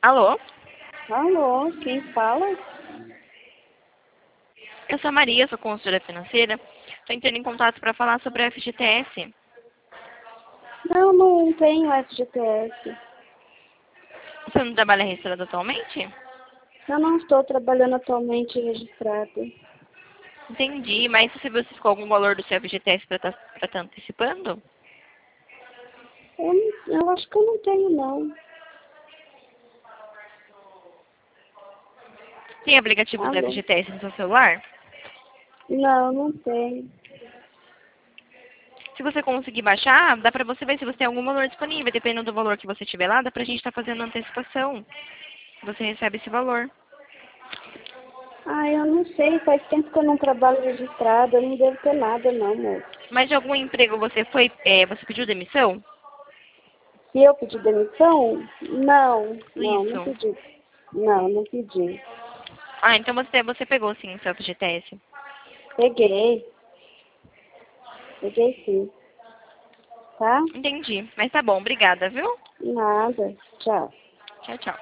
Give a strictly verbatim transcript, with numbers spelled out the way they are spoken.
Alô? Alô, quem fala? Eu sou a Maria, sou consultora financeira. Estou entrando em contato para falar sobre a F G T S. Não, não tenho F G T S. Você não trabalha registrado atualmente? Eu não estou trabalhando atualmente registrada. Entendi, mas você verificou algum valor do seu F G T S para estar tá antecipando? Eu, não- eu acho que eu não tenho, não. Tem aplicativo do Alô? F G T S no seu celular? Não, não tenho. Se você conseguir baixar, dá para você ver se você tem algum valor disponível. Dependendo do valor que você tiver lá, dá para a gente estar fazendo antecipação. Você recebe esse valor. Ah, eu não sei. Faz tempo que eu não trabalho registrada. Eu não devo ter nada, não, moço. Mas de algum emprego você foi, é, você pediu demissão? Se eu pedir demissão? Não, não, não Isso. pedi. Não, não pedi. Ah, então você, você pegou sim o seu F G T S. Peguei. Peguei sim. Tá? Entendi. Mas tá bom, obrigada, viu? Nada. Tchau. Tchau, tchau.